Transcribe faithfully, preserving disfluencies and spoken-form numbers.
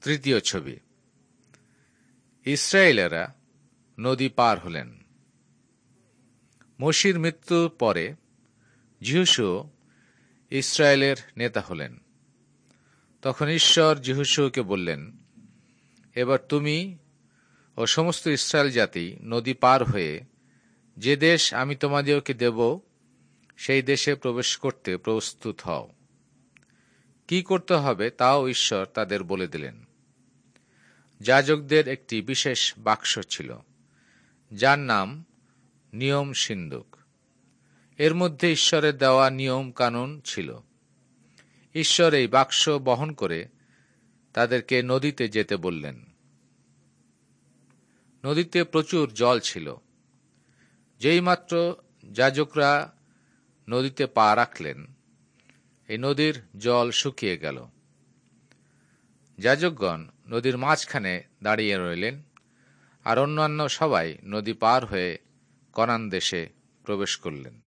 তৃতীয় ছবি। ইসরায়েলেরা নদী পার হলেন। মোশির মৃত্যুর পরে যিহোশু ইসরায়েলের নেতা হলেন। তখন ঈশ্বর যিহোশুকে বললেন, এবার তুমি ও সমস্ত ইসরায়েল জাতি নদী পার হয়ে যে দেশ আমি তোমাদেরকে দেব সেই দেশে প্রবেশ করতে প্রস্তুত হও। কি করতে হবে তাও ঈশ্বর তাদের বলে দিলেন। যাজকদের একটি বিশেষ বাক্স ছিল, যার নাম নিয়ম সিন্দুক। এর মধ্যে ঈশ্বরের দেওয়া নিয়ম কানুন ছিল। ঈশ্বর এই বাক্স বহন করে তাদেরকে নদীতে যেতে বললেন। নদীতে প্রচুর জল ছিল। যেইমাত্র যাজকরা নদীতে পা রাখলেন, এই নদীর জল শুকিয়ে গেল। যাজকগণ নদীর মাঝখানে দাঁড়িয়ে রইলেন, আর অন্যান্য সবাই নদী পার হয়ে কনান দেশে প্রবেশ করলেন।